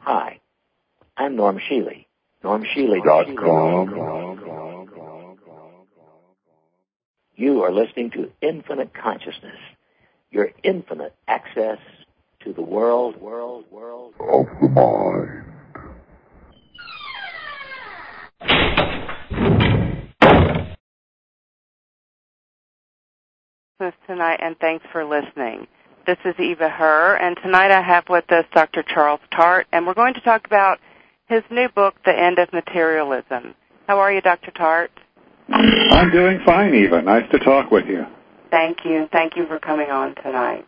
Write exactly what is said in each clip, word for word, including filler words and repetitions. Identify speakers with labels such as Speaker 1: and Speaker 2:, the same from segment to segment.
Speaker 1: Hi, I'm Norm Shealy. Norm Shealy dot com. You are listening to Infinite Consciousness, your infinite access to the world, world, world of the mind.
Speaker 2: Tonight, and thanks for listening. This is Eva Herr, and tonight I have with us Doctor Charles Tart, and we're going to talk about his new book, The End of Materialism. How are you, Doctor Tart?
Speaker 3: I'm doing fine, Eva. Nice to talk with you.
Speaker 2: Thank you, and thank you for coming on tonight.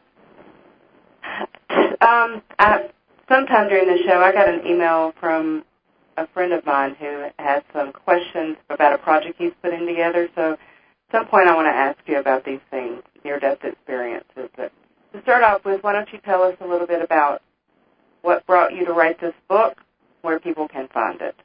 Speaker 2: Um, I, sometime during the show, I got an email from a friend of mine who has some questions about a project he's putting together, so at some point I want to ask you about these things, near-death experiences. But to start off with, why don't you tell us a little bit about what brought you to write this book, where people can find it?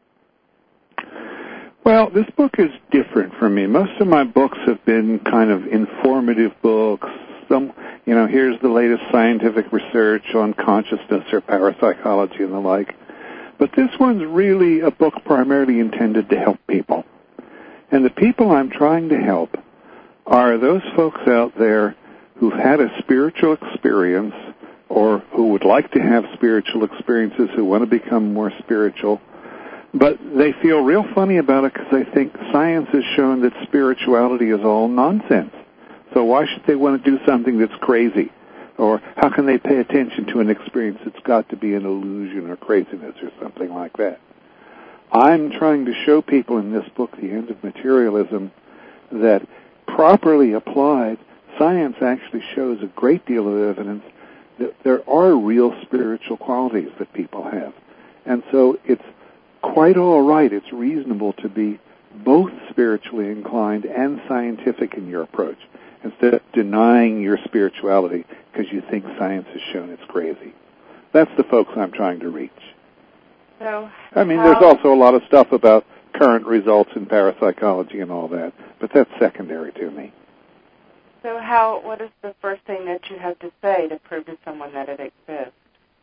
Speaker 3: Well, this book is different for me. Most of my books have been kind of informative books. Some, you know, here's the latest scientific research on consciousness or parapsychology and the like. But this one's really a book primarily intended to help people. And the people I'm trying to help are those folks out there who've had a spiritual experience or who would like to have spiritual experiences, who want to become more spiritual, but they feel real funny about it because they think science has shown that spirituality is all nonsense. So why should they want to do something that's crazy? Or how can they pay attention to an experience that's got to be an illusion or craziness or something like that? I'm trying to show people in this book, The End of Materialism, that properly applied, science actually shows a great deal of evidence that there are real spiritual qualities that people have. And so it's quite all right, it's reasonable to be both spiritually inclined and scientific in your approach, instead of denying your spirituality because you think science has shown it's crazy. That's the folks I'm trying to reach.
Speaker 2: So,
Speaker 3: I mean,
Speaker 2: how,
Speaker 3: there's also a lot of stuff about current results in parapsychology and all that, but that's secondary to me.
Speaker 2: So how? What is the first thing that you have to say to prove to someone that it exists?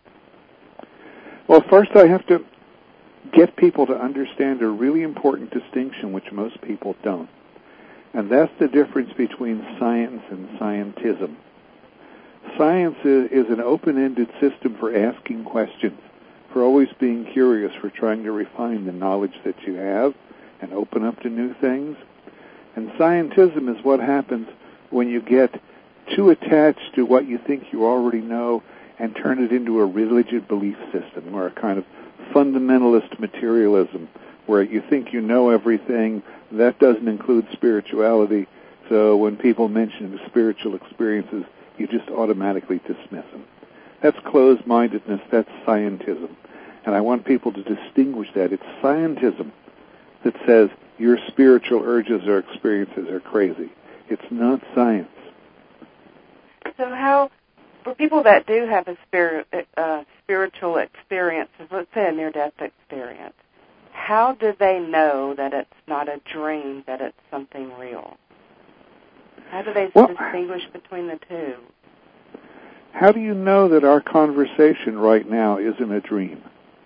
Speaker 3: Well, first I have to get people to understand a really important distinction which most people don't, and that's the difference between science and scientism. Science is an open-ended system for asking questions, for always being curious, for trying to refine the knowledge that you have and open up to new things. And scientism is what happens when you get too attached to what you think you already know and turn it into a rigid belief system, or a kind of fundamentalist materialism, where you think you know everything. That doesn't include spirituality, so when people mention spiritual experiences, you just automatically dismiss them. That's closed-mindedness, that's scientism. And I want people to distinguish that. It's scientism that says your spiritual urges or experiences are crazy. It's not science.
Speaker 2: So how, for people that do have a spirit, uh, spiritual experience, let's say a near-death experience, how do they know that it's not a dream, that it's something real? How do they well, distinguish between the two?
Speaker 3: How do you know that our conversation right now isn't a dream?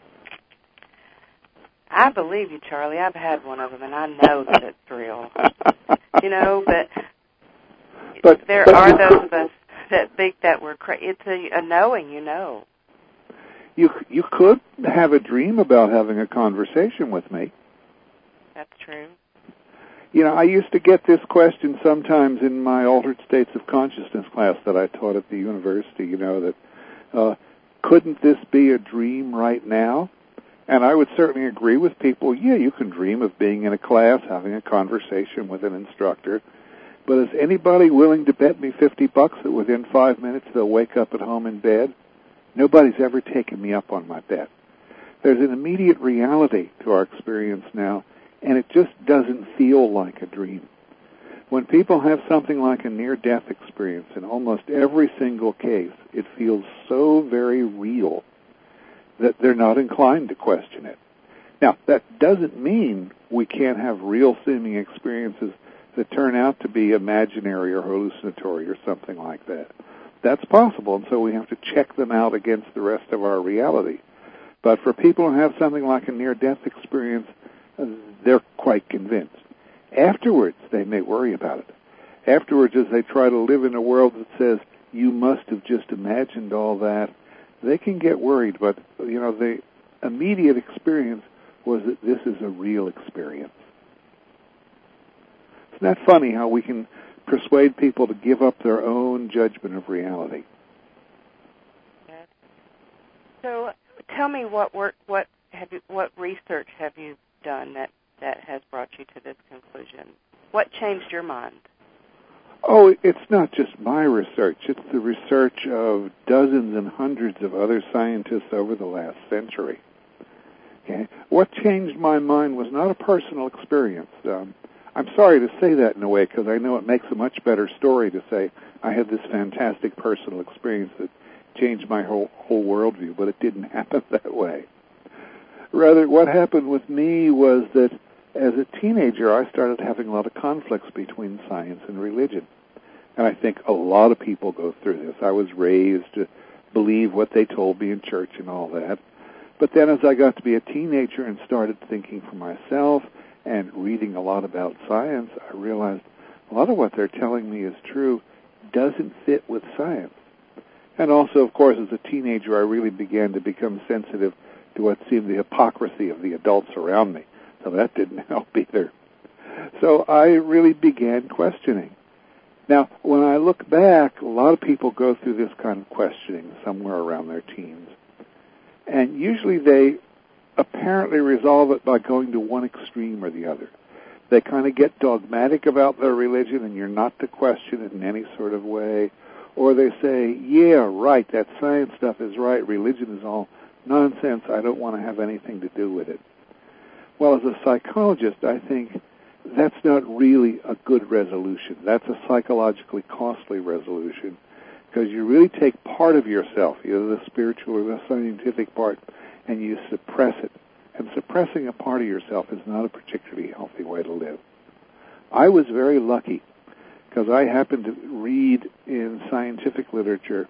Speaker 2: I believe you, Charlie. I've had one of them, and I know that it's real. You know, but,
Speaker 3: but
Speaker 2: there
Speaker 3: but
Speaker 2: are those
Speaker 3: could,
Speaker 2: of us that think that we're crazy. It's a, a knowing, you know.
Speaker 3: You you could have a dream about having a conversation with me.
Speaker 2: That's true.
Speaker 3: You know, I used to get this question sometimes in my Altered States of Consciousness class that I taught at the university, you know, that uh, couldn't this be a dream right now? And I would certainly agree with people, yeah, you can dream of being in a class, having a conversation with an instructor, but is anybody willing to bet me fifty bucks that within five minutes they'll wake up at home in bed? Nobody's ever taken me up on my bet. There's an immediate reality to our experience now, and it just doesn't feel like a dream. When people have something like a near-death experience, in almost every single case, it feels so very real that they're not inclined to question it. Now, that doesn't mean we can't have real-seeming experiences that turn out to be imaginary or hallucinatory or something like that. That's possible, and so we have to check them out against the rest of our reality. But for people who have something like a near-death experience, uh, they're quite convinced. Afterwards, they may worry about it. Afterwards, as they try to live in a world that says, you must have just imagined all that, they can get worried. But, you know, the immediate experience was that this is a real experience. Isn't that funny how we can persuade people to give up their own judgment of reality?
Speaker 2: So tell me what work, what have you, what research have you done that, that has brought you to this conclusion? What changed your mind?
Speaker 3: Oh, it's not just my research. It's the research of dozens and hundreds of other scientists over the last century. Okay? What changed my mind was not a personal experience. Um, I'm sorry to say that in a way because I know it makes a much better story to say I had this fantastic personal experience that changed my whole, whole worldview, but it didn't happen that way. Rather, what happened with me was that as a teenager, I started having a lot of conflicts between science and religion. And I think a lot of people go through this. I was raised to believe what they told me in church and all that. But then as I got to be a teenager and started thinking for myself and reading a lot about science, I realized a lot of what they're telling me is true doesn't fit with science. And also, of course, as a teenager, I really began to become sensitive to what seemed the hypocrisy of the adults around me. So that didn't help either. So I really began questioning. Now, when I look back, a lot of people go through this kind of questioning somewhere around their teens. And usually they apparently resolve it by going to one extreme or the other. They kind of get dogmatic about their religion and you're not to question it in any sort of way. Or they say, yeah, right, that science stuff is right, religion is all nonsense, I don't want to have anything to do with it. Well, as a psychologist, I think that's not really a good resolution. That's a psychologically costly resolution because you really take part of yourself, either the spiritual or the scientific part, and you suppress it. And suppressing a part of yourself is not a particularly healthy way to live. I was very lucky because I happened to read in scientific literature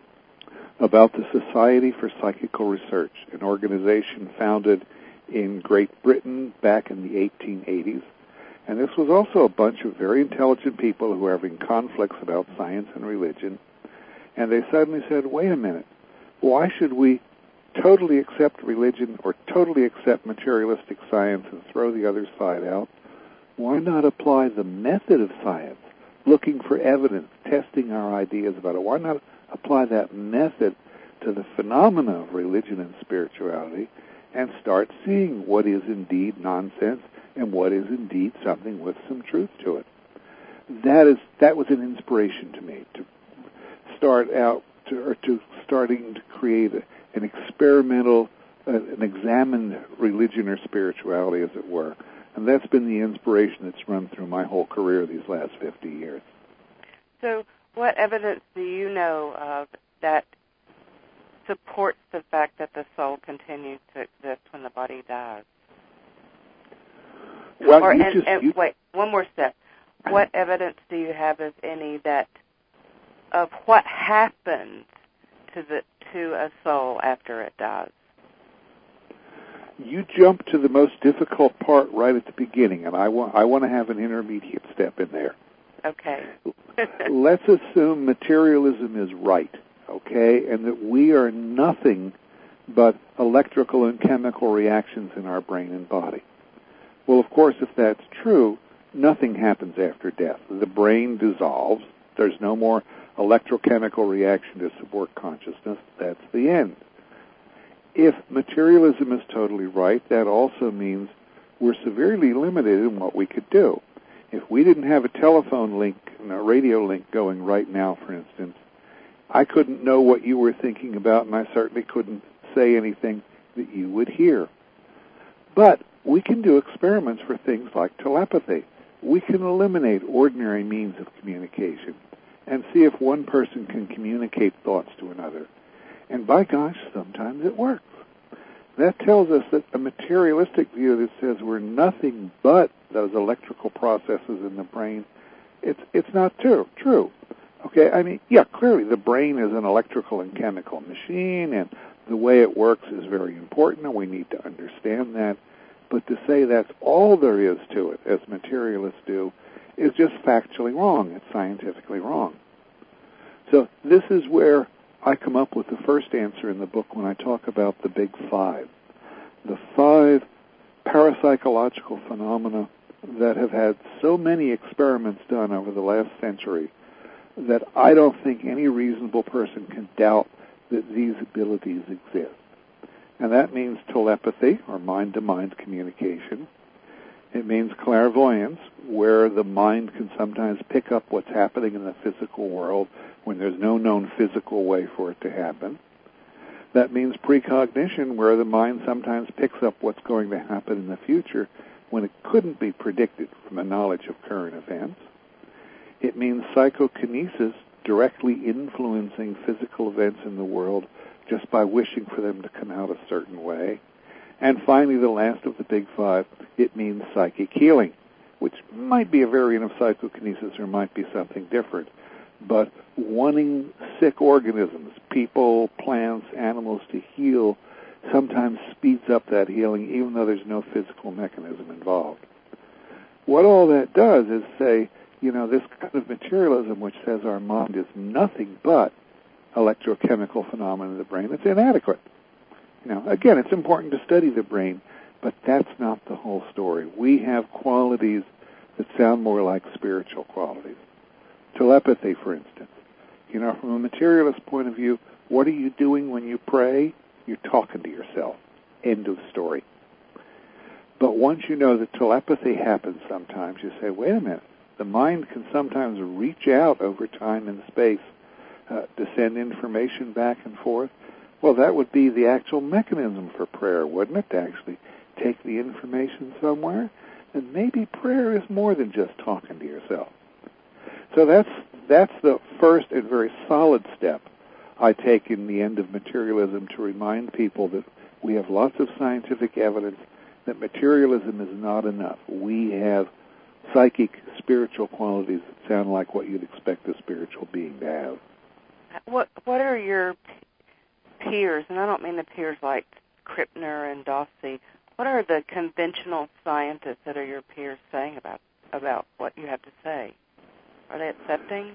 Speaker 3: about the Society for Psychical Research, an organization founded in Great Britain back in the eighteen eighties. And this was also a bunch of very intelligent people who were having conflicts about science and religion. And they suddenly said, wait a minute, why should we totally accept religion or totally accept materialistic science and throw the other side out? Why not apply the method of science, looking for evidence, testing our ideas about it? Why not apply that method to the phenomena of religion and spirituality and start seeing what is indeed nonsense and what is indeed something with some truth to it? That is that was an inspiration to me to start out to, or to starting to create a, an experimental, uh, an examined religion or spirituality, as it were. And that's been the inspiration that's run through my whole career these last fifty years.
Speaker 2: So what evidence do you know of that supports the fact that the soul continues to exist when the body dies?
Speaker 3: Well,
Speaker 2: or,
Speaker 3: you
Speaker 2: and,
Speaker 3: just,
Speaker 2: and
Speaker 3: you...
Speaker 2: wait, one more step. What evidence do you have, if any, that of what happens to the to a soul after it dies?
Speaker 3: You jump to the most difficult part right at the beginning, and I want I want to have an intermediate step in there.
Speaker 2: Okay.
Speaker 3: Let's assume materialism is right, okay, and that we are nothing but electrical and chemical reactions in our brain and body. Well, of course, if that's true, nothing happens after death. The brain dissolves. There's no more electrochemical reaction to support consciousness. That's the end. If materialism is totally right, that also means we're severely limited in what we could do. If we didn't have a telephone link and a radio link going right now, for instance, I couldn't know what you were thinking about, and I certainly couldn't say anything that you would hear. But we can do experiments for things like telepathy. We can eliminate ordinary means of communication and see if one person can communicate thoughts to another. And by gosh, sometimes it works. That tells us that a materialistic view that says we're nothing but those electrical processes in the brain, it's it's not true. True. Okay, I mean, yeah, clearly the brain is an electrical and chemical machine, and the way it works is very important, and we need to understand that. But to say that's all there is to it, as materialists do, is just factually wrong. It's scientifically wrong. So this is where I come up with the first answer in the book when I talk about the big five. The five parapsychological phenomena that have had so many experiments done over the last century that I don't think any reasonable person can doubt that these abilities exist. And that means telepathy, or mind-to-mind communication. It means clairvoyance, where the mind can sometimes pick up what's happening in the physical world when there's no known physical way for it to happen. That means precognition, where the mind sometimes picks up what's going to happen in the future when it couldn't be predicted from a knowledge of current events. It means psychokinesis, directly influencing physical events in the world just by wishing for them to come out a certain way. And finally, the last of the big five, it means psychic healing, which might be a variant of psychokinesis or might be something different. But wanting sick organisms, people, plants, animals to heal sometimes speeds up that healing, even though there's no physical mechanism involved. What all that does is say, you know, this kind of materialism which says our mind is nothing but electrochemical phenomena in the brain, it's inadequate. You know, again, it's important to study the brain, but that's not the whole story. We have qualities that sound more like spiritual qualities. Telepathy, for instance. You know, from a materialist point of view, what are you doing when you pray? You're talking to yourself. End of story. But once you know that telepathy happens sometimes, you say, wait a minute, the mind can sometimes reach out over time and space uh, to send information back and forth. Well, that would be the actual mechanism for prayer, wouldn't it? To actually take the information somewhere. And maybe prayer is more than just talking to yourself. So that's that's the first and very solid step I take in the end of materialism, to remind people that we have lots of scientific evidence that materialism is not enough. We have psychic, spiritual qualities that sound like what you'd expect a spiritual being to have.
Speaker 2: What What are your peers, and I don't mean the peers like Krippner and Dawsey, what are the conventional scientists that are your peers saying about about what you have to say? Are they accepting?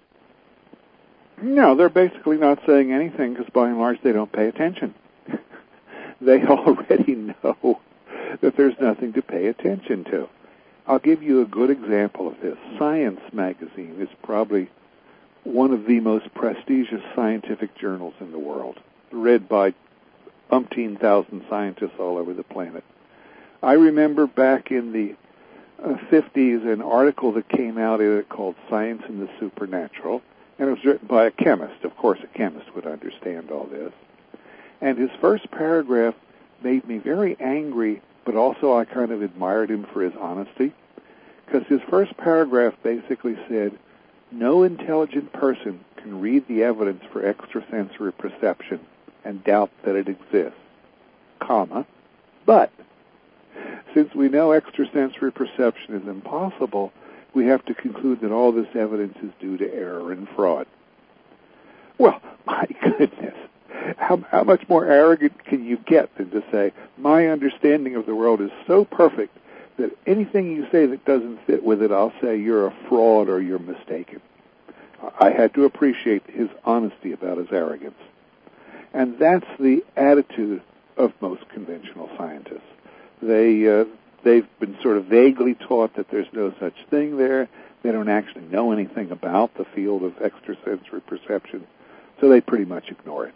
Speaker 3: No, they're basically not saying anything because by and large they don't pay attention. They already know that there's nothing to pay attention to. I'll give you a good example of this. Science magazine is probably one of the most prestigious scientific journals in the world, read by umpteen thousand scientists all over the planet. I remember back in the uh, fifties an article that came out in it called Science and the Supernatural, and it was written by a chemist. Of course, a chemist would understand all this. And his first paragraph made me very angry, but also I kind of admired him for his honesty, because his first paragraph basically said, no intelligent person can read the evidence for extrasensory perception and doubt that it exists, comma, but since we know extrasensory perception is impossible, we have to conclude that all this evidence is due to error and fraud. Well, my goodness, how, how much more arrogant can you get than to say, my understanding of the world is so perfect that anything you say that doesn't fit with it, I'll say you're a fraud or you're mistaken. I had to appreciate his honesty about his arrogance. And that's the attitude of most conventional scientists. They, uh, they've been sort of vaguely taught that there's no such thing there. They don't actually know anything about the field of extrasensory perception, so they pretty much ignore it.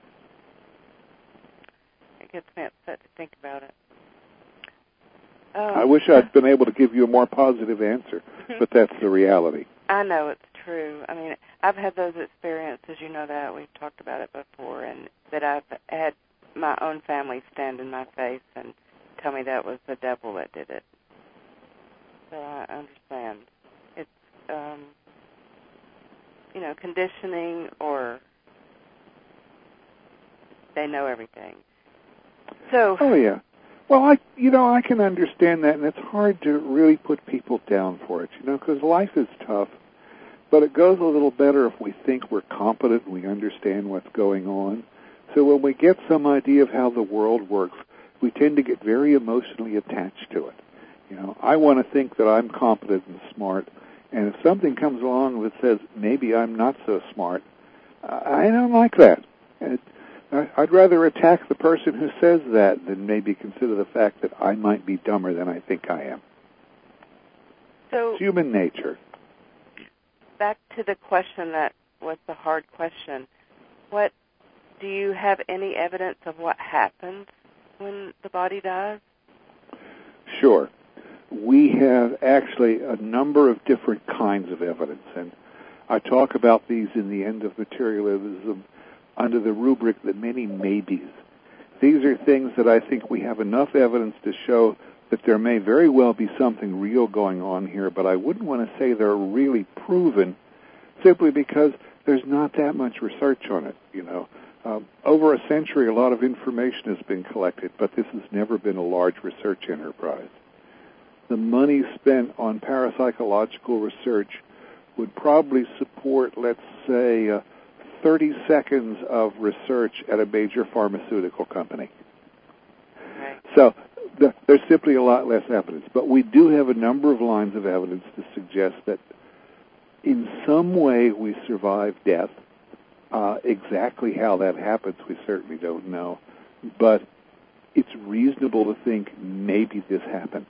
Speaker 2: It gets me upset to think about it.
Speaker 3: Oh. I wish I'd been able to give you a more positive answer, but that's the reality.
Speaker 2: I know it's true. I mean, I've had those experiences, you know that. We've talked about it before, and that I've had my own family stand in my face and tell me that was the devil that did it. So I understand. It's, um, you know, conditioning, or they know everything. So.
Speaker 3: Oh, yeah. Well, I, you know, I can understand that, and it's hard to really put people down for it, you know, because life is tough. But it goes a little better if we think we're competent and we understand what's going on. So when we get some idea of how the world works, we tend to get very emotionally attached to it. You know, I want to think that I'm competent and smart, and if something comes along that says maybe I'm not so smart, I don't like that. And I'd rather attack the person who says that than maybe consider the fact that I might be dumber than I think I am.
Speaker 2: So,
Speaker 3: it's human nature.
Speaker 2: Back to the question that was the hard question. What do you have any evidence of what happens when the body dies?
Speaker 3: Sure. We have actually a number of different kinds of evidence, and I talk about these in the End of Materialism under the rubric the many maybes. These are things that I think we have enough evidence to show that there may very well be something real going on here, but I wouldn't want to say they're really proven simply because there's not that much research on it, you know. Um, over a century, a lot of information has been collected, but this has never been a large research enterprise. The money spent on parapsychological research would probably support, let's say, uh, thirty seconds of research at a major pharmaceutical company.
Speaker 2: Okay.
Speaker 3: So the, there's simply a lot less evidence. But we do have a number of lines of evidence to suggest that in some way we survive death. Uh, exactly how that happens, we certainly don't know. But it's reasonable to think maybe this happens.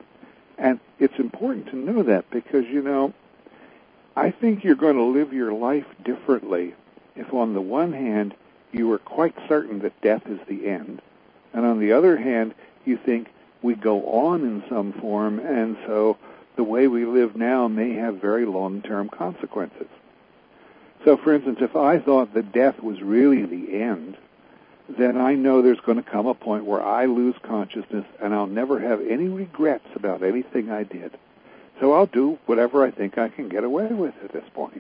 Speaker 3: And it's important to know that because, you know, I think you're going to live your life differently if on the one hand you are quite certain that death is the end, and on the other hand you think we go on in some form, and so the way we live now may have very long-term consequences. So, for instance, if I thought that death was really the end, then I know there's going to come a point where I lose consciousness and I'll never have any regrets about anything I did. So I'll do whatever I think I can get away with at this point.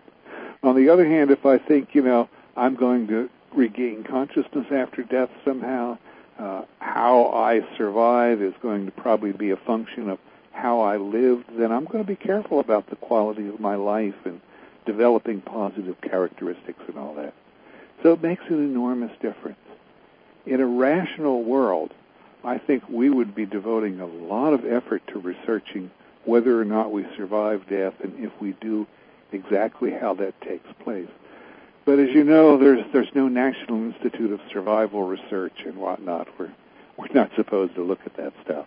Speaker 3: On the other hand, if I think, you know, I'm going to regain consciousness after death somehow, uh, how I survive is going to probably be a function of how I lived, then I'm going to be careful about the quality of my life and developing positive characteristics and all that. So it makes an enormous difference. In a rational world, I think we would be devoting a lot of effort to researching whether or not we survive death, and if we do, exactly how that takes place. But as you know, there's there's no National Institute of Survival Research and whatnot. We're we're not supposed to look at that stuff.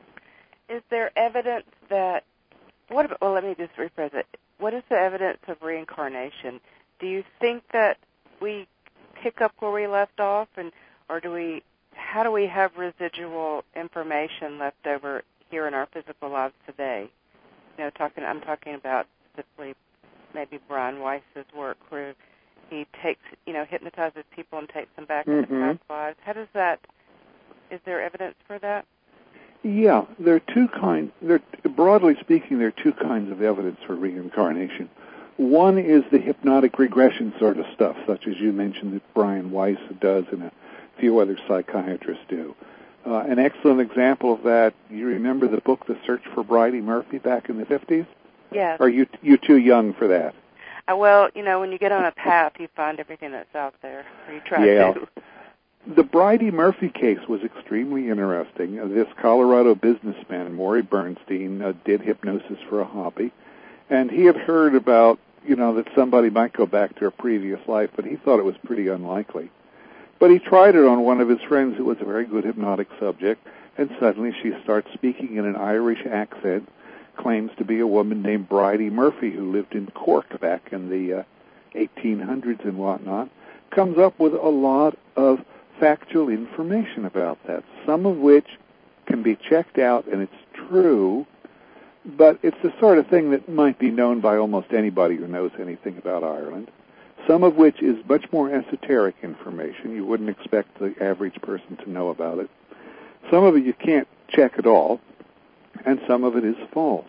Speaker 2: Is there evidence that? What about? Well, let me just rephrase it. What is the evidence of reincarnation? Do you think that we pick up where we left off, and or do we? How do we have residual information left over here in our physical lives today? You know, talking. I'm talking about specifically maybe Brian Weiss's work, where he takes, you know, hypnotizes people and takes them back
Speaker 3: mm-hmm.
Speaker 2: into past lives. How does that? Is there evidence for that?
Speaker 3: Yeah, there are two kinds. There, broadly speaking, there are two kinds of evidence for reincarnation. One is the hypnotic regression sort of stuff, such as you mentioned that Brian Weiss does and a few other psychiatrists do. Uh, an excellent example of that, you remember the book The Search for Bridey Murphy back in the fifties?
Speaker 2: Yes.
Speaker 3: Or are you, you too young for that?
Speaker 2: Uh, well, you know, when you get on a path, you find everything that's out there, or you try
Speaker 3: yeah.
Speaker 2: to.
Speaker 3: The Bridey Murphy case was extremely interesting. Uh, this Colorado businessman, Maury Bernstein, uh, did hypnosis for a hobby, and he had heard about, you know, that somebody might go back to a previous life, but he thought it was pretty unlikely. But he tried it on one of his friends who was a very good hypnotic subject, and suddenly she starts speaking in an Irish accent, claims to be a woman named Bridey Murphy who lived in Cork back in the uh, eighteen hundreds and whatnot, comes up with a lot of factual information about that, some of which can be checked out and it's true, but it's the sort of thing that might be known by almost anybody who knows anything about Ireland, some of which is much more esoteric information. You wouldn't expect the average person to know about it. Some of it you can't check at all, and some of it is false.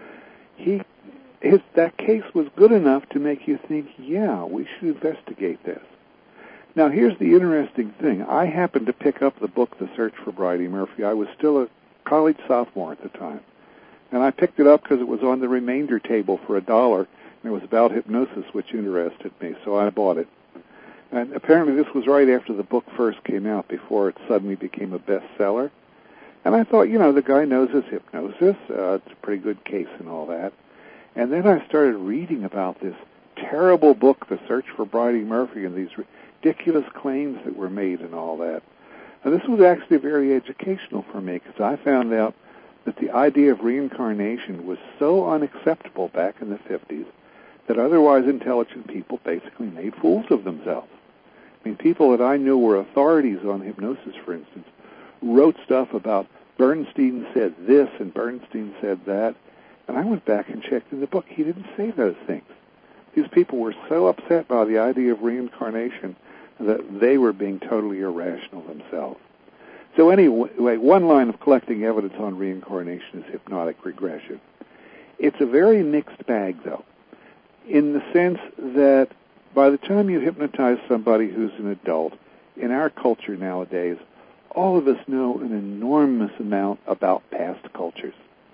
Speaker 3: He, his, that case was good enough to make you think, yeah, we should investigate this. Now, here's the interesting thing. I happened to pick up the book, The Search for Bridey Murphy. I was still a college sophomore at the time. And I picked it up because it was on the remainder table for a dollar, and it was about hypnosis, which interested me, so I bought it. And apparently this was right after the book first came out, before it suddenly became a bestseller. And I thought, you know, the guy knows his hypnosis. Uh, it's a pretty good case and all that. And then I started reading about this terrible book, The Search for Bridie Murphy, and these ridiculous claims that were made and all that. And this was actually very educational for me, because I found out that the idea of reincarnation was so unacceptable back in the fifties that otherwise intelligent people basically made fools of themselves. I mean, people that I knew were authorities on hypnosis, for instance, wrote stuff about Bernstein said this and Bernstein said that, and I went back and checked in the book. He didn't say those things. These people were so upset by the idea of reincarnation that they were being totally irrational themselves. So anyway, one line of collecting evidence on reincarnation is hypnotic regression. It's a very mixed bag, though, in the sense that by the time you hypnotize somebody who's an adult, in our culture nowadays, all of us know an enormous amount about past cultures.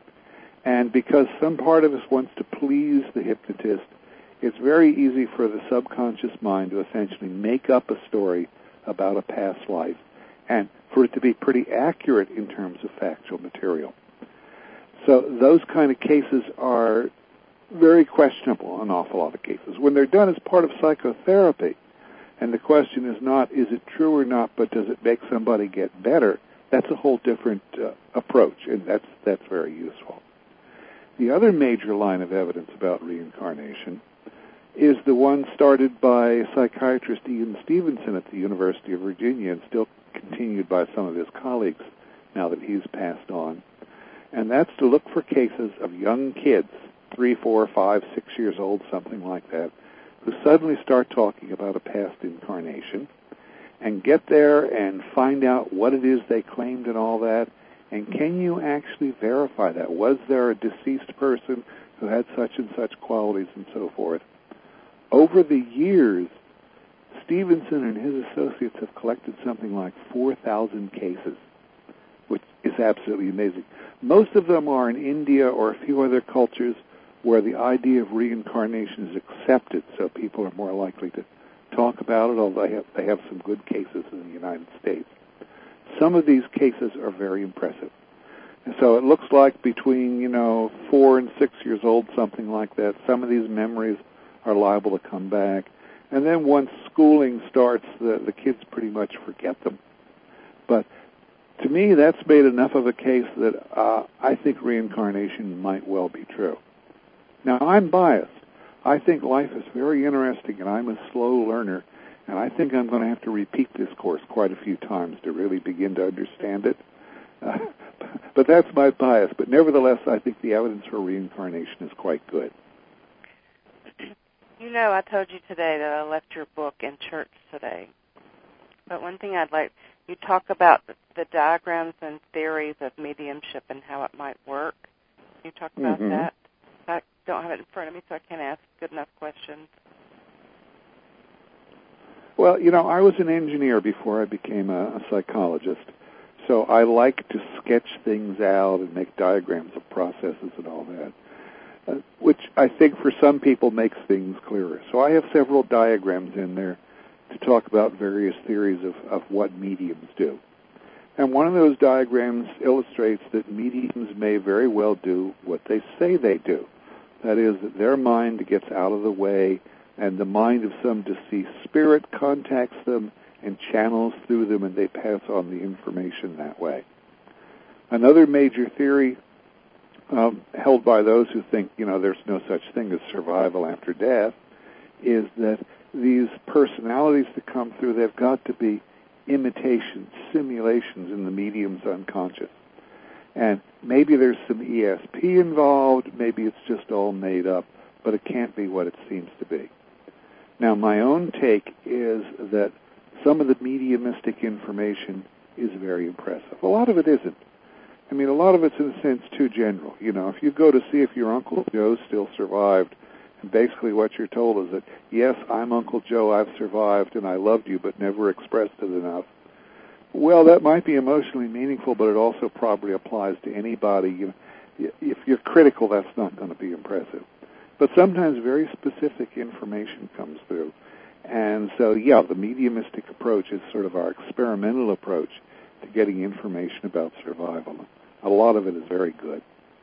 Speaker 3: And because some part of us wants to please the hypnotist, it's very easy for the subconscious mind to essentially make up a story about a past life, and for it to be pretty accurate in terms of factual material. So those kind of cases are very questionable in an awful lot of cases. When they're done as part of psychotherapy, and the question is not, is it true or not, but does it make somebody get better, that's a whole different uh, approach, and that's that's very useful. The other major line of evidence about reincarnation is the one started by psychiatrist Ian Stevenson at the University of Virginia, and still continued by some of his colleagues now that he's passed on. And that's to look for cases of young kids, three, four, five, six years old, something like that, who suddenly start talking about a past incarnation, and get there and find out what it is they claimed and all that, and can you actually verify that? Was there a deceased person who had such and such qualities and so forth? Over the years, Stevenson and his associates have collected something like four thousand cases, which is absolutely amazing. Most of them are in India or a few other cultures where the idea of reincarnation is accepted, so people are more likely to talk about it, although they have, they have some good cases in the United States. Some of these cases are very impressive. And so it looks like between, you know, four and six years old, something like that, some of these memories are liable to come back. And then once schooling starts, the, the kids pretty much forget them. But to me, that's made enough of a case that uh, I think reincarnation might well be true. Now, I'm biased. I think life is very interesting, and I'm a slow learner, and I think I'm going to have to repeat this course quite a few times to really begin to understand it. Uh, but that's my bias. But nevertheless, I think the evidence for reincarnation is quite good.
Speaker 2: You know, I told you today that I left your book in church today. But one thing I'd like, you talk about the, the diagrams and theories of mediumship and how it might work. Can you talk about
Speaker 3: mm-hmm.
Speaker 2: that? I don't have it in front of me, so I can't ask good enough questions.
Speaker 3: Well, you know, I was an engineer before I became a, a psychologist, so I like to sketch things out and make diagrams of processes and all that, uh, which I think for some people makes things clearer. So I have several diagrams in there to talk about various theories of, of what mediums do. And one of those diagrams illustrates that mediums may very well do what they say they do. That is, that their mind gets out of the way and the mind of some deceased spirit contacts them and channels through them, and they pass on the information that way. Another major theory um, held by those who think, you know, there's no such thing as survival after death is that these personalities that come through, they've got to be imitations, simulations in the medium's unconscious. And maybe there's some E S P involved, maybe it's just all made up, but it can't be what it seems to be. Now, my own take is that some of the mediumistic information is very impressive. A lot of it isn't. I mean, a lot of it's, in a sense, too general. You know, if you go to see if your Uncle Joe still survived, and basically what you're told is that, yes, I'm Uncle Joe, I've survived, and I loved you, but never expressed it enough. Well, that might be emotionally meaningful, but it also probably applies to anybody. You know, if you're critical, that's not going to be impressive. But sometimes very specific information comes through. And so, yeah, the mediumistic approach is sort of our experimental approach to getting information about survival. A lot of it is very good.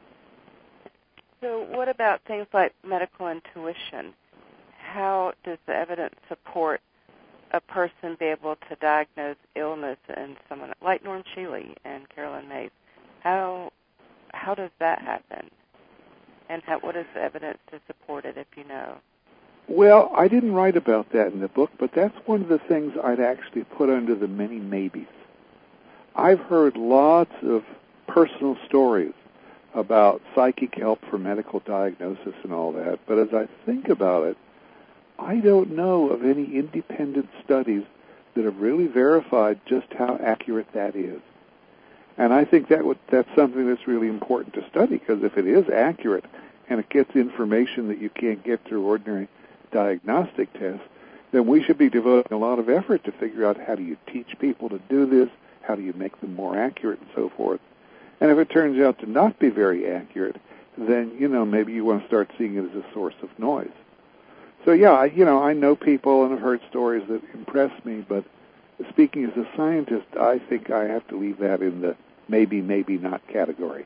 Speaker 2: So what about things like medical intuition? How does the evidence support a person be able to diagnose illness in someone like Norm Shealy and Carolyn Mays? How how does that happen? And how, what is the evidence to support it, if you know?
Speaker 3: Well, I didn't write about that in the book, but that's one of the things I'd actually put under the many maybes. I've heard lots of personal stories about psychic help for medical diagnosis and all that, but as I think about it, I don't know of any independent studies that have really verified just how accurate that is. And I think that would, that's something that's really important to study, because if it is accurate and it gets information that you can't get through ordinary diagnostic tests, then we should be devoting a lot of effort to figure out how do you teach people to do this, how do you make them more accurate, and so forth. And if it turns out to not be very accurate, then, you know, maybe you want to start seeing it as a source of noise. So, yeah, I, you know, I know people and have heard stories that impress me, but speaking as a scientist, I think I have to leave that in the maybe, maybe not category.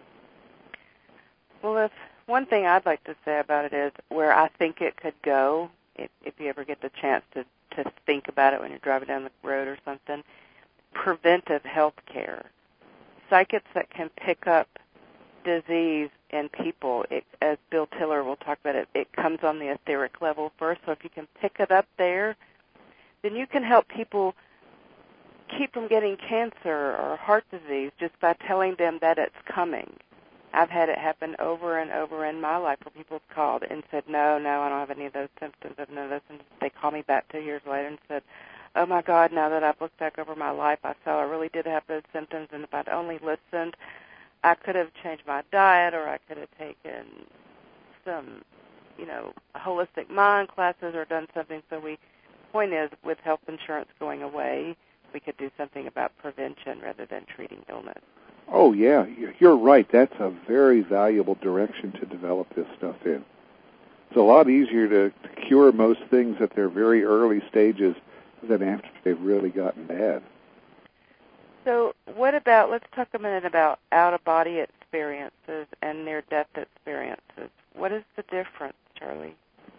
Speaker 2: Well, if one thing I'd like to say about it is where I think it could go, if, if you ever get the chance to, to think about it when you're driving down the road or something, preventive health care. Psychics that can pick up disease in people, it, as Bill Tiller will talk about it, it comes on the etheric level first. So if you can pick it up there, then you can help people keep from getting cancer or heart disease just by telling them that it's coming. I've had it happen over and over in my life where people have called and said, no, no, I don't have any of those symptoms. I've none of those symptoms. They call me back two years later and said, oh, my God, now that I've looked back over my life, I saw I really did have those symptoms, and if I'd only listened, I could have changed my diet, or I could have taken some, you know, holistic mind classes or done something. So we, the point is, with health insurance going away, we could do something about prevention rather than treating illness.
Speaker 3: Oh, yeah, you're right. That's a very valuable direction to develop this stuff in. It's a lot easier to, to cure most things at their very early stages than after they've really gotten bad.
Speaker 2: So what about, let's talk a minute about out-of-body experiences and near-death experiences. What is the difference, Charlie?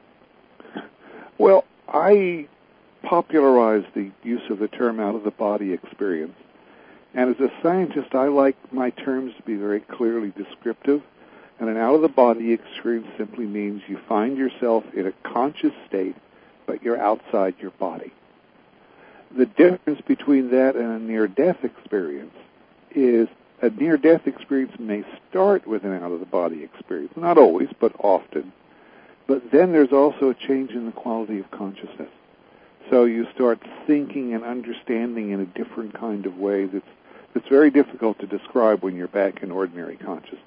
Speaker 3: Well, I popularized the use of the term out-of-the-body experience. And as a scientist, I like my terms to be very clearly descriptive. And an out-of-the-body experience simply means you find yourself in a conscious state, but you're outside your body. The difference between that and a near-death experience is a near-death experience may start with an out-of-the-body experience. Not always, but often. But then there's also a change in the quality of consciousness. So you start thinking and understanding in a different kind of way that's, that's very difficult to describe when you're back in ordinary consciousness.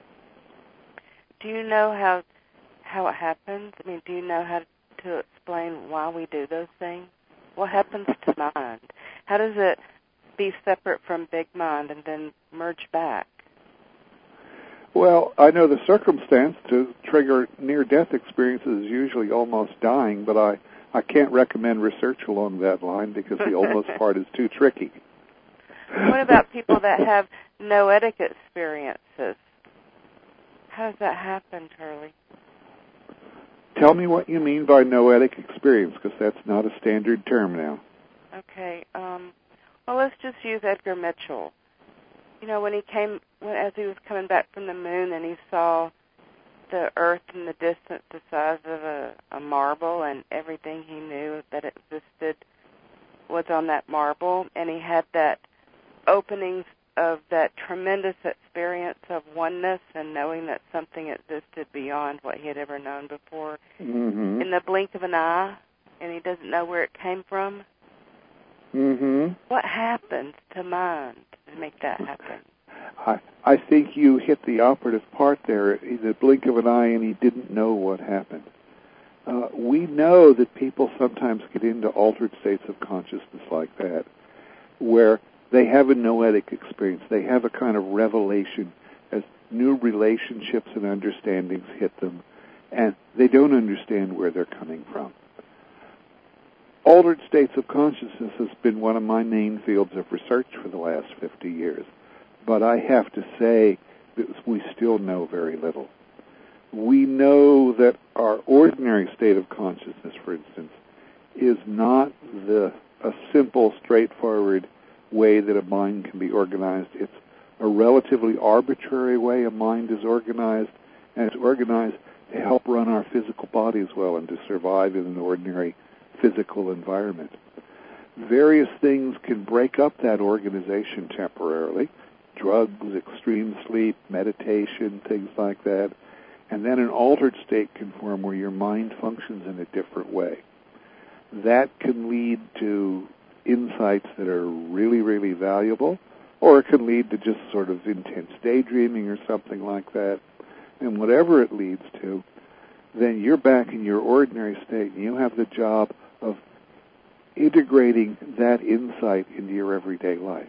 Speaker 2: Do you know how how it happens? I mean, do you know how to explain why we do those things? What happens to mind? How does it be separate from big mind and then merge back?
Speaker 3: Well, I know the circumstance to trigger near-death experiences is usually almost dying, but I, I can't recommend research along that line because the almost part is too tricky.
Speaker 2: What about people that have noetic experiences? How does that happen, Charlie?
Speaker 3: Tell me what you mean by noetic experience, because that's not a standard term now.
Speaker 2: Okay. Um, well, let's just use Edgar Mitchell. You know, when he came, when, as he was coming back from the moon, and he saw the Earth in the distance the size of a, a marble, and everything he knew that existed was on that marble, and he had that opening of that tremendous experience of oneness and knowing that something existed beyond what he had ever known before.
Speaker 3: Mm-hmm.
Speaker 2: In the blink of an eye, and he doesn't know where it came from.
Speaker 3: Mm-hmm.
Speaker 2: What happens to mind to make that happen?
Speaker 3: I, I think you hit the operative part there, in the blink of an eye, and he didn't know what happened. Uh, we know that people sometimes get into altered states of consciousness like that, where they have a noetic experience. They have a kind of revelation as new relationships and understandings hit them, and they don't understand where they're coming from. altered states of consciousness has been one of my main fields of research for the last fifty years. But I have to say that we still know very little. We know that our ordinary state of consciousness, for instance, is not the a simple, straightforward way that a mind can be organized. It's a relatively arbitrary way a mind is organized, and it's organized to help run our physical bodies well and to survive in an ordinary physical environment. Various things can break up that organization temporarily. Drugs, extreme sleep, meditation, things like that. And then an altered state can form where your mind functions in a different way. That can lead to insights that are really, really valuable, or it can lead to just sort of intense daydreaming or something like that. And whatever it leads to, then you're back in your ordinary state, and you have the job of integrating that insight into your everyday life.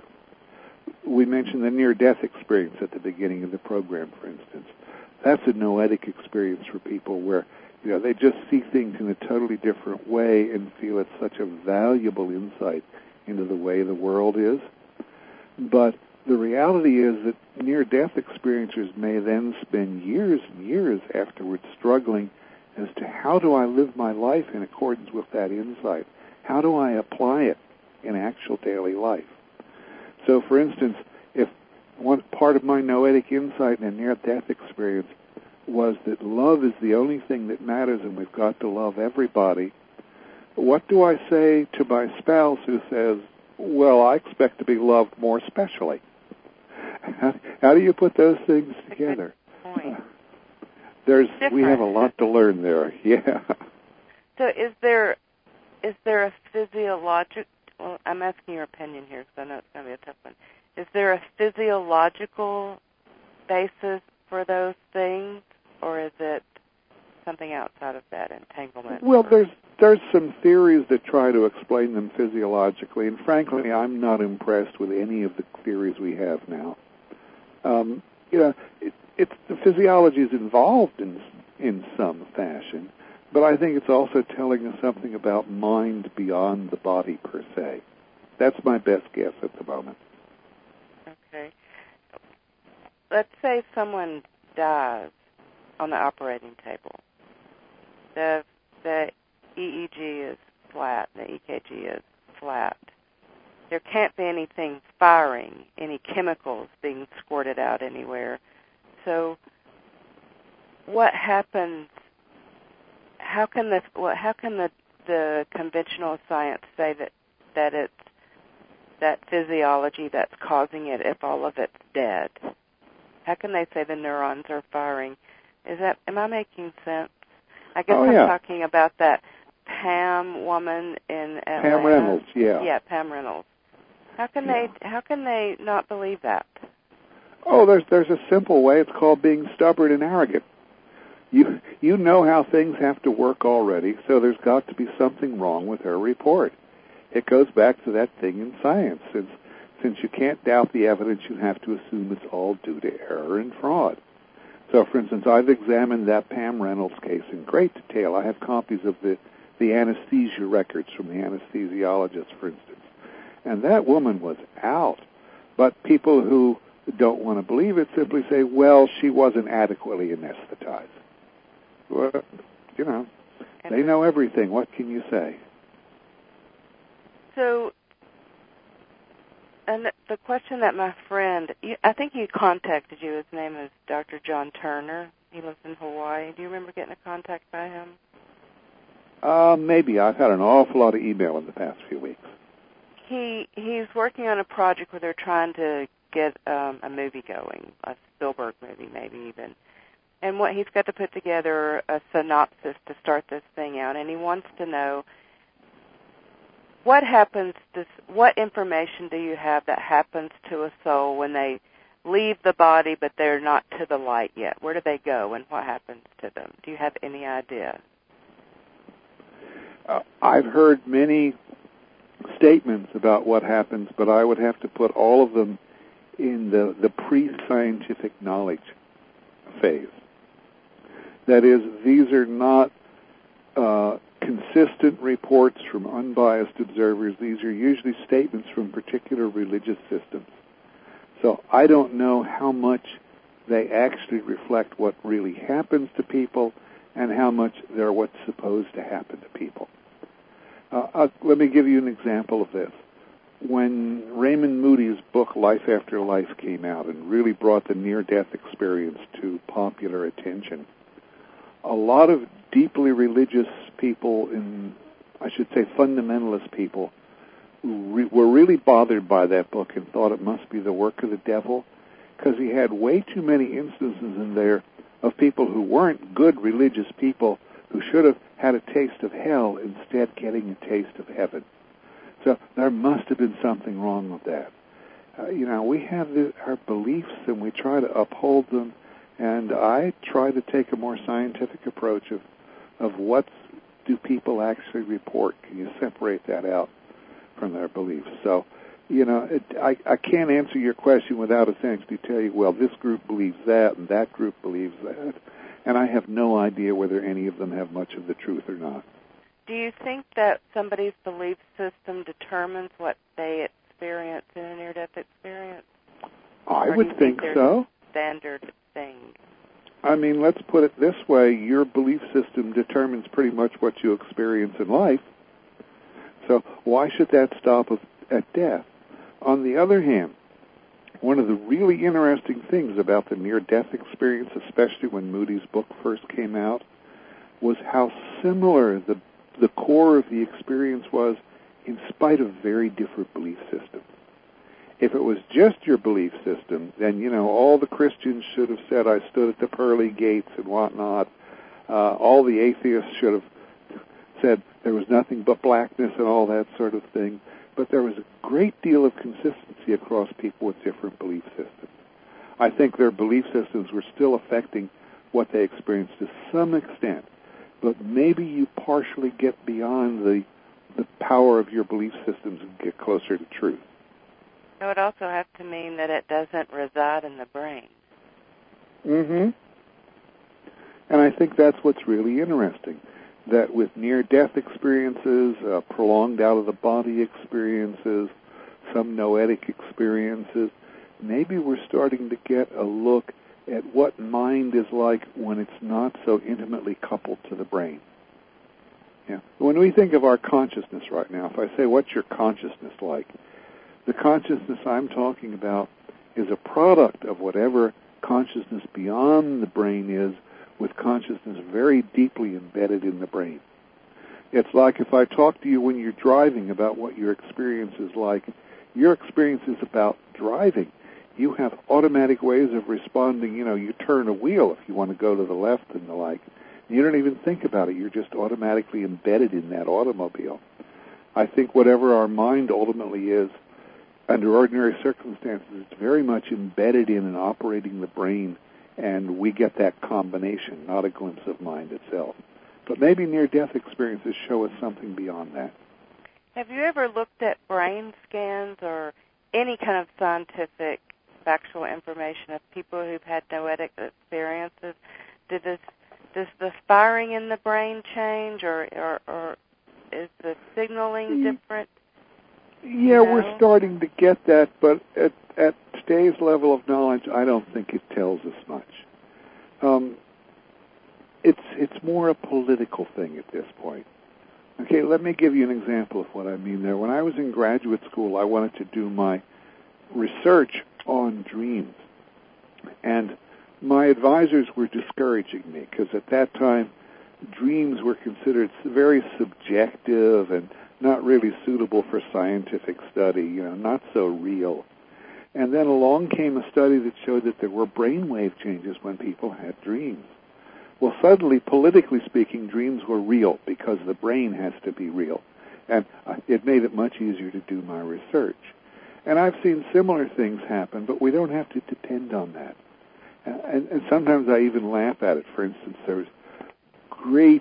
Speaker 3: We mentioned the near-death experience at the beginning of the program, for instance. That's a noetic experience for people where, you know, they just see things in a totally different way and feel it's such a valuable insight into the way the world is. But the reality is that near-death experiencers may then spend years and years afterwards struggling as to how do I live my life in accordance with that insight? How do I apply it in actual daily life? So, for instance, if one part of my noetic insight in a near-death experience was that love is the only thing that matters and we've got to love everybody, what do I say to my spouse who says, well, I expect to be loved more specially? How, how do you put those things together? Uh, there's
Speaker 2: Different.
Speaker 3: We have a lot to learn there. Yeah.
Speaker 2: So is there is there a physiologic, well, I'm asking your opinion here because I know it's going to be a tough one. Is there a physiological basis for those things, or is it something outside of that, entanglement?
Speaker 3: Well, there's there's some theories that try to explain them physiologically, and frankly, I'm not impressed with any of the theories we have now. Um, you know, it, it's the physiology is involved in in some fashion, but I think it's also telling us something about mind beyond the body per se. That's my best guess at the moment.
Speaker 2: Okay. Let's say someone dies on the operating table. The the E E G is flat, the E K G is flat. There can't be anything firing, any chemicals being squirted out anywhere. So what happens? How can the how can the the conventional science say that that it's that physiology that's causing it if all of it's dead? How can they say the neurons are firing? Is that, am I making sense? I guess
Speaker 3: oh,
Speaker 2: I'm
Speaker 3: yeah.
Speaker 2: talking about that Pam woman in Atlanta.
Speaker 3: Pam Reynolds, yeah.
Speaker 2: Yeah, Pam Reynolds. How can
Speaker 3: yeah.
Speaker 2: they how can they not believe that?
Speaker 3: Oh, there's there's a simple way. It's called being stubborn and arrogant. You you know how things have to work already, so there's got to be something wrong with her report. It goes back to that thing in science. Since since you can't doubt the evidence, you have to assume it's all due to error and fraud. So, for instance, I've examined that Pam Reynolds case in great detail. I have copies of the, the anesthesia records from the anesthesiologist, for instance. And that woman was out. But people who don't want to believe it simply say, well, she wasn't adequately anesthetized. Well, you know, they know everything. What can you say?
Speaker 2: So, and the question that my friend, I think he contacted you, his name is Doctor John Turner. He lives in Hawaii. Do you remember getting a contact by him?
Speaker 3: Uh, maybe. I've had an awful lot of email in the past few weeks.
Speaker 2: He He's working on a project where they're trying to get um, a movie going, a Spielberg movie maybe even. And what he's got to put together a synopsis to start this thing out, and he wants to know what happens, to, what information do you have that happens to a soul when they leave the body but they're not to the light yet? Where do they go and what happens to them? Do you have any idea?
Speaker 3: Uh, I've heard many statements about what happens, but I would have to put all of them in the, the pre-scientific knowledge phase. That is, these are not uh, consistent reports from unbiased observers. These are usually statements from particular religious systems. So I don't know how much they actually reflect what really happens to people and how much they're what's supposed to happen to people. Uh, uh, let me give you an example of this. When Raymond Moody's book Life After Life came out and really brought the near-death experience to popular attention, a lot of deeply religious people, in, I should say fundamentalist people, re- were really bothered by that book and thought it must be the work of the devil, because he had way too many instances in there of people who weren't good religious people who should have had a taste of hell instead getting a taste of heaven. So there must have been something wrong with that. Uh, you know, we have the, our beliefs and we try to uphold them, and I try to take a more scientific approach of, of what do people actually report. Can you separate that out from their beliefs? So, you know, it, I, I can't answer your question without essentially tell you, well, this group believes that and that group believes that, and I have no idea whether any of them have much of the truth or not.
Speaker 2: Do you think that somebody's belief system determines what they experience in a near-death experience?
Speaker 3: I
Speaker 2: or
Speaker 3: would
Speaker 2: do you
Speaker 3: think,
Speaker 2: think
Speaker 3: so.
Speaker 2: Standard thing.
Speaker 3: I mean, let's put it this way. Your belief system determines pretty much what you experience in life. So why should that stop at death? On the other hand, one of the really interesting things about the near-death experience, especially when Moody's book first came out, was how similar the the core of the experience was in spite of very different belief systems. If it was just your belief system, then, you know, all the Christians should have said, I stood at the pearly gates and whatnot. Uh, all the atheists should have said there was nothing but blackness and all that sort of thing. But there was a great deal of consistency across people with different belief systems. I think their belief systems were still affecting what they experienced to some extent. But maybe you partially get beyond the the power of your belief systems and get closer to truth.
Speaker 2: It would also have to mean that it doesn't reside in the brain.
Speaker 3: Mm-hmm. And I think that's what's really interesting, that with near-death experiences, uh, prolonged out-of-the-body experiences, some noetic experiences, maybe we're starting to get a look at what mind is like when it's not so intimately coupled to the brain. Yeah. When we think of our consciousness right now, if I say, what's your consciousness like? The consciousness I'm talking about is a product of whatever consciousness beyond the brain is, with consciousness very deeply embedded in the brain. It's like if I talk to you when you're driving about what your experience is like, your experience is about driving. You have automatic ways of responding. You know, you turn a wheel if you want to go to the left and the like. You don't even think about it. You're just automatically embedded in that automobile. I think whatever our mind ultimately is, under ordinary circumstances, it's very much embedded in and operating the brain, and we get that combination, not a glimpse of mind itself. But maybe near-death experiences show us something beyond that.
Speaker 2: Have you ever looked at brain scans or any kind of scientific factual information of people who've had noetic experiences? Did this, does the firing in the brain change, or, or, or is the signaling different?
Speaker 3: Yeah,
Speaker 2: you know?
Speaker 3: We're starting to get that, but at, at today's level of knowledge, I don't think it tells us much. Um, it's it's more a political thing at this point. Okay, let me give you an example of what I mean there. When I was in graduate school, I wanted to do my research on dreams. And my advisors were discouraging me because at that time, dreams were considered very subjective and not really suitable for scientific study, you know, not so real. And then along came a study that showed that there were brainwave changes when people had dreams. Well, suddenly, politically speaking, dreams were real because the brain has to be real. And it made it much easier to do my research. And I've seen similar things happen, but we don't have to depend on that. And, and sometimes I even laugh at it. For instance, there's great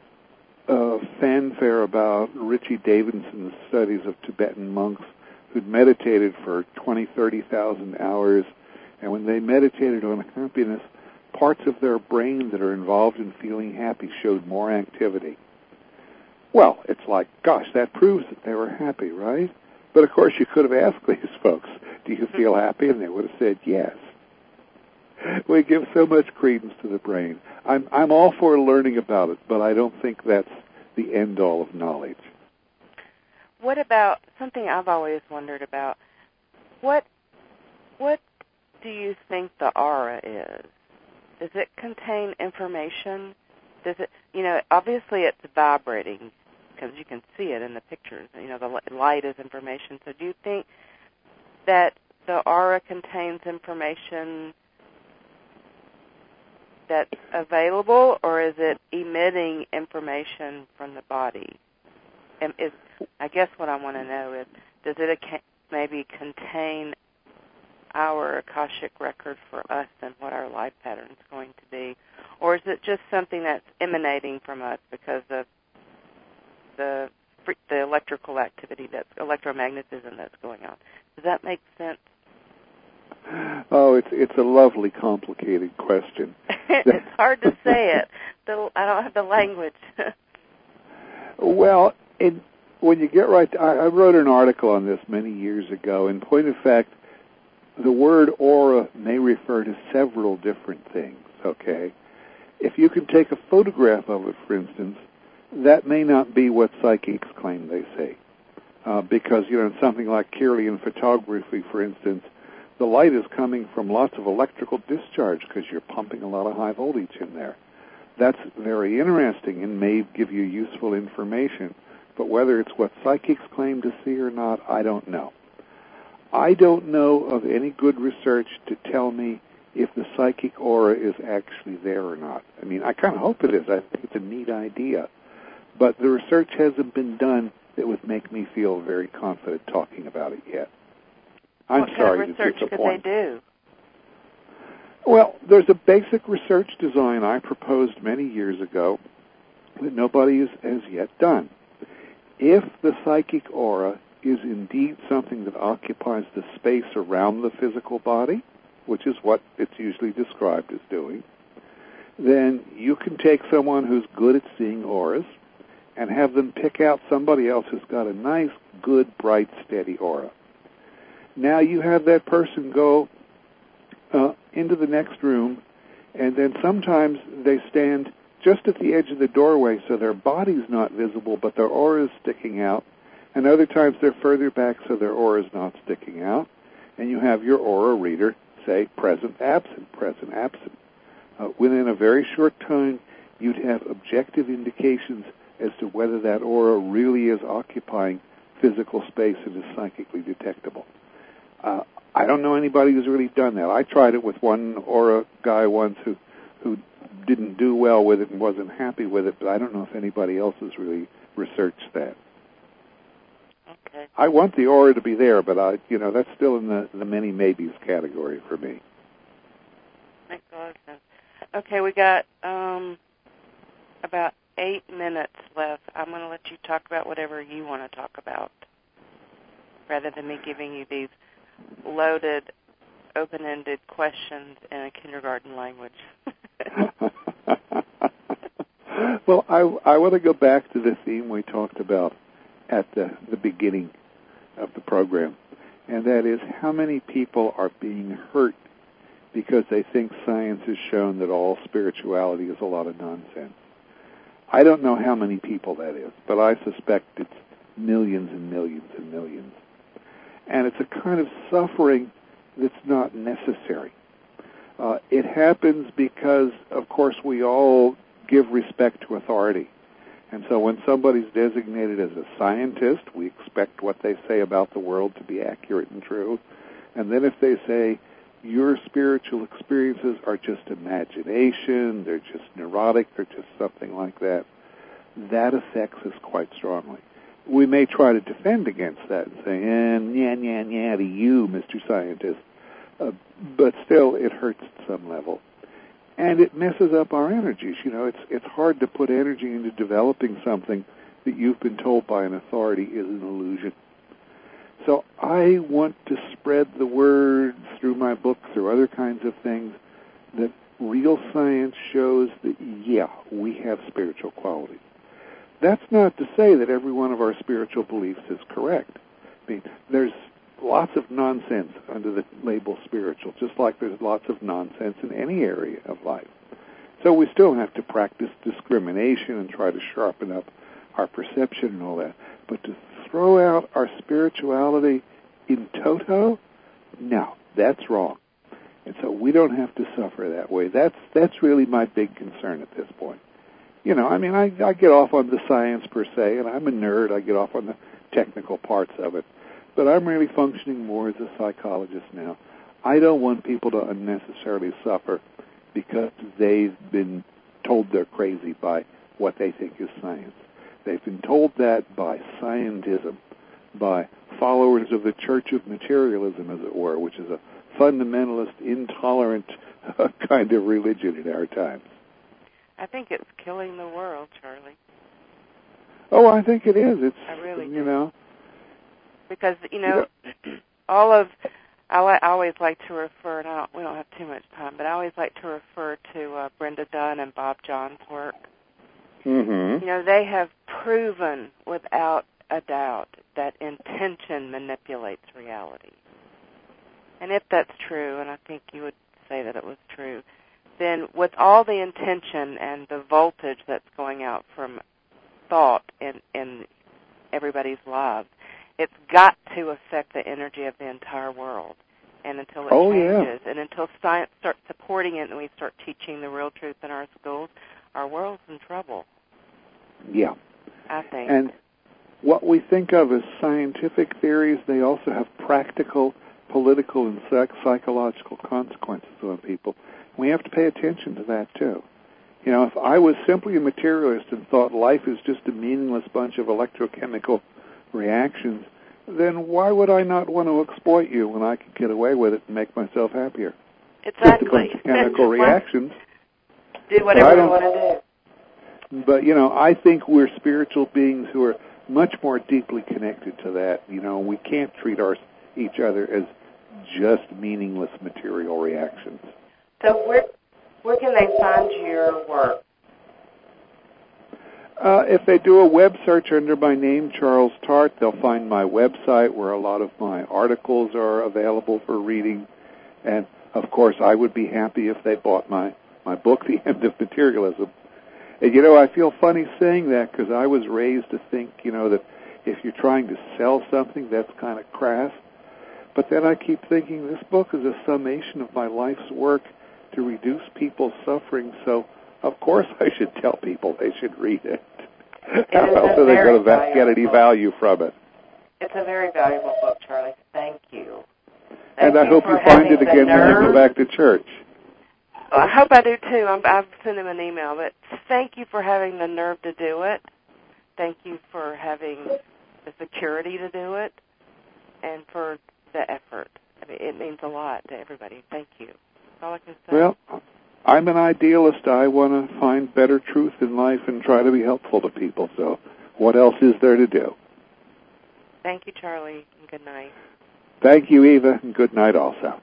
Speaker 3: uh, fanfare about Richie Davidson's studies of Tibetan monks who'd meditated for twenty, thirty thousand hours, and when they meditated on happiness, parts of their brain that are involved in feeling happy showed more activity. Well, it's like, gosh, that proves that they were happy, right? But, of course, you could have asked these folks, do you feel happy? And they would have said yes. We give so much credence to the brain. I'm, I'm all for learning about it, but I don't think that's the end-all of knowledge.
Speaker 2: What about something I've always wondered about? What what do you think the aura is? Does it contain information? Does it, you know, obviously it's vibrating because you can see it in the pictures. You know, the light is information. So do you think that the aura contains information that's available, or is it emitting information from the body? And is, I guess what I want to know is, does it maybe contain our Akashic record for us and what our life pattern is going to be? Or is it just something that's emanating from us because of the the electrical activity, that's electromagnetism that's going on? Does that make sense?
Speaker 3: Oh, it's it's a lovely, complicated question.
Speaker 2: It's hard to say it. The, I don't have the language.
Speaker 3: Well, it, when you get right, to, I, I wrote an article on this many years ago. In point of fact, the word aura may refer to several different things, okay? If you can take a photograph of it, for instance, that may not be what psychics claim they say. Uh, because, you know, in something like Kirlian photography, for instance, the light is coming from lots of electrical discharge because you're pumping a lot of high voltage in there. That's very interesting and may give you useful information. But whether it's what psychics claim to see or not, I don't know. I don't know of any good research to tell me if the psychic aura is actually there or not. I mean, I kind of hope it is. I think it's a neat idea. But the research hasn't been done that would make me feel very confident talking about it yet. I'm
Speaker 2: what
Speaker 3: sorry
Speaker 2: kind of research
Speaker 3: to disappoint.
Speaker 2: could they do?
Speaker 3: Well, there's a basic research design I proposed many years ago that nobody has, has yet done. If the psychic aura is indeed something that occupies the space around the physical body, which is what it's usually described as doing, then you can take someone who's good at seeing auras and have them pick out somebody else who's got a nice, good, bright, steady aura. Now you have that person go uh, into the next room, and then sometimes they stand just at the edge of the doorway so their body's not visible, but their aura is sticking out, and other times they're further back so their aura is not sticking out, and you have your aura reader say present, absent, present, absent. Uh, within a very short time, you'd have objective indications as to whether that aura really is occupying physical space and is psychically detectable. Uh, I don't know anybody who's really done that. I tried it with one aura guy once who, who didn't do well with it and wasn't happy with it, but I don't know if anybody else has really researched that.
Speaker 2: Okay.
Speaker 3: I want the aura to be there, but I, you know, that's still in the, the many maybes category for me.
Speaker 2: Makes a lot of sense. Okay, we got um, about eight minutes left. I'm going to let you talk about whatever you want to talk about, rather than me giving you these loaded, open-ended questions in a kindergarten language.
Speaker 3: Well, I, I want to go back to the theme we talked about at the, the beginning of the program, and that is how many people are being hurt because they think science has shown that all spirituality is a lot of nonsense. I don't know how many people that is, but I suspect it's millions and millions and millions. And it's a kind of suffering that's not necessary. Uh, it happens because, of course, we all give respect to authority. And so when somebody's designated as a scientist, we expect what they say about the world to be accurate and true. And then if they say, your spiritual experiences are just imagination, they're just neurotic, they're just something like that, that affects us quite strongly. We may try to defend against that and say, eh, yeah, yeah, yeah, to you, Mister Scientist. Uh, but still, it hurts at some level. And it messes up our energies. You know, it's it's hard to put energy into developing something that you've been told by an authority is an illusion. So I want to spread the word through my book, through other kinds of things, that real science shows that, yeah, we have spiritual qualities. that's not to say that every one of our spiritual beliefs is correct. I mean, there's lots of nonsense under the label spiritual, just like there's lots of nonsense in any area of life. So we still have to practice discrimination and try to sharpen up our perception and all that. But to throw out our spirituality in toto, no, that's wrong. And so we don't have to suffer that way. That's that's really my big concern at this point. You know, I mean, I, I get off on the science per se, and I'm a nerd. I get off on the technical parts of it. But I'm really functioning more as a psychologist now. I don't want people to unnecessarily suffer because they've been told they're crazy by what they think is science. They've been told that by scientism, by followers of the Church of Materialism, as it were, which is a fundamentalist, intolerant uh, kind of religion in our times.
Speaker 2: I think it's killing the world, Charlie.
Speaker 3: Oh, I think it is. It's,
Speaker 2: I really
Speaker 3: you
Speaker 2: do.
Speaker 3: know.
Speaker 2: Because, you know, yeah. all of, I, li- I always like to refer, and I don't, we don't have too much time, but I always like to refer to uh, Brenda Dunn and Bob John's work.
Speaker 3: Mm-hmm.
Speaker 2: You know, they have proven without a doubt that intention manipulates reality. And if that's true, and I think you would say that it was true, then with all the intention and the voltage that's going out from thought in, in everybody's lives, it's got to affect the energy of the entire world. And until it
Speaker 3: oh,
Speaker 2: changes,
Speaker 3: yeah.
Speaker 2: and until science starts supporting it and we start teaching the real truth in our schools, our world's in trouble.
Speaker 3: Yeah.
Speaker 2: I think.
Speaker 3: And what we think of as scientific theories, they also have practical, political, and psych- psychological consequences on people. We have to pay attention to that, too. You know, if I was simply a materialist and thought life is just a meaningless bunch of electrochemical reactions, then why would I not want to exploit you when I could get away with it and make myself happier?
Speaker 2: Exactly.
Speaker 3: Just a bunch of chemical reactions.
Speaker 2: Do whatever we want to
Speaker 3: do. But, you know, I think we're spiritual beings who are much more deeply connected to that. You know, we can't treat our each other as just meaningless material reactions.
Speaker 2: So where where can they find your work?
Speaker 3: Uh, if they do a web search under my name, Charles Tart, they'll find my website where a lot of my articles are available for reading. And, of course, I would be happy if they bought my, my book, The End of Materialism. And, you know, I feel funny saying that because I was raised to think, you know, that if you're trying to sell something, that's kind of crass. But then I keep thinking this book is a summation of my life's work to reduce people's suffering, so of course I should tell people they should read it. How else are they going to get any value from it?
Speaker 2: It's a very valuable book, Charlie. Thank you. Thank
Speaker 3: and I
Speaker 2: you
Speaker 3: hope you find it again when you go back to church.
Speaker 2: Well, I hope I do too. I'm, I've sent him an email, but thank you for having the nerve to do it. Thank you for having the security to do it, and for the effort. I mean, it means a lot to everybody. Thank you. That's all I can say.
Speaker 3: Well, I'm an idealist. I want to find better truth in life and try to be helpful to people. So what else is there to do?
Speaker 2: Thank you, Charlie, and good night.
Speaker 3: Thank you, Eva, and good night also.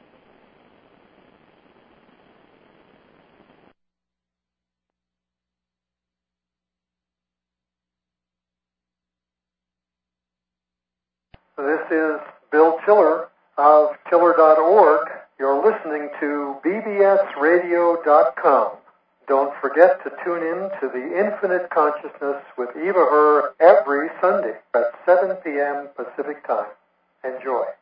Speaker 4: This is Bill Tiller of Tiller dot org. You're listening to B B S radio dot com. Don't forget to tune in to The Infinite Consciousness with Eva Herr every Sunday at seven p.m. Pacific Time. Enjoy.